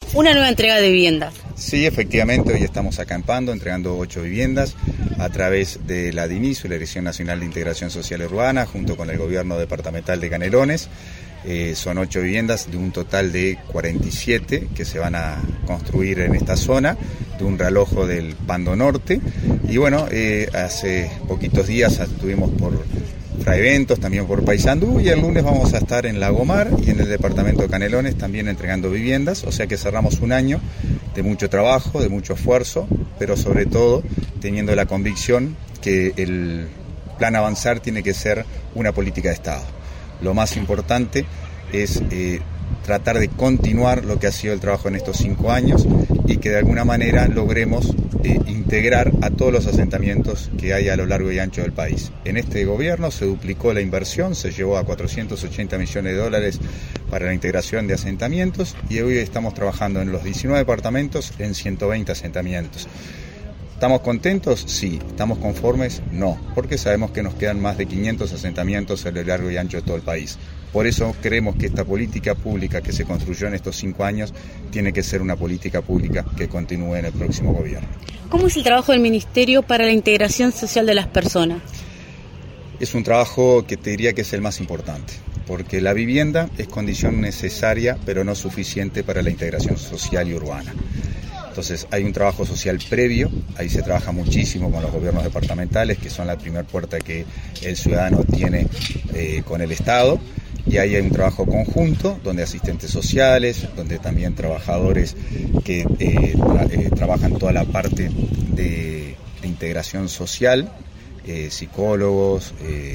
una nueva entrega de viviendas. Sí, efectivamente, hoy estamos acampando, entregando 8 viviendas a través de la DINISU, la Dirección Nacional de Integración Social Urbana, junto con el Gobierno Departamental de Canelones. Son 8 viviendas de un total de 47 que se van a construir en esta zona, de un realojo del Pando Norte. Y bueno, hace poquitos días estuvimos por Fraiventos, también por Paysandú, y el lunes vamos a estar en Lagomar y en el departamento de Canelones también entregando viviendas, o sea que cerramos un año de mucho trabajo, de mucho esfuerzo, pero sobre todo teniendo la convicción que el plan Avanzar tiene que ser una política de Estado. Lo más importante es tratar de continuar lo que ha sido el trabajo en estos 5 años y que de alguna manera logremos integrar a todos los asentamientos que hay a lo largo y ancho del país. En este gobierno se duplicó la inversión, se llevó a 480 millones de dólares para la integración de asentamientos y hoy estamos trabajando en los 19 departamentos en 120 asentamientos. ¿Estamos contentos? Sí. ¿Estamos conformes? No, porque sabemos que nos quedan más de 500 asentamientos a lo largo y ancho de todo el país. Por eso creemos que esta política pública que se construyó en estos 5 años tiene que ser una política pública que continúe en el próximo gobierno. ¿Cómo es el trabajo del Ministerio para la integración social de las personas? Es un trabajo que te diría que es el más importante, porque la vivienda es condición necesaria, pero no suficiente para la integración social y urbana. Entonces hay un trabajo social previo, ahí se trabaja muchísimo con los gobiernos departamentales, que son la primera puerta que el ciudadano tiene con el Estado, y ahí hay un trabajo conjunto, donde asistentes sociales, donde también trabajadores que trabajan toda la parte de integración social, psicólogos,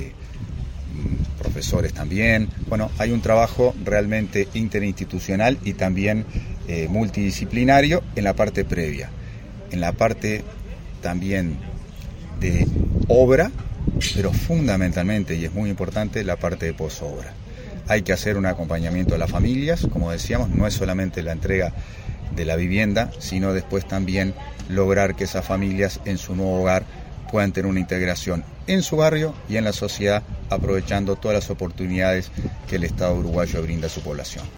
profesores también. Bueno, hay un trabajo realmente interinstitucional y también multidisciplinario en la parte previa. En la parte también de obra, pero fundamentalmente, y es muy importante, la parte de posobra. Hay que hacer un acompañamiento a las familias, como decíamos, no es solamente la entrega de la vivienda, sino después también lograr que esas familias en su nuevo hogar puedan tener una integración en su barrio y en la sociedad, aprovechando todas las oportunidades que el Estado uruguayo brinda a su población.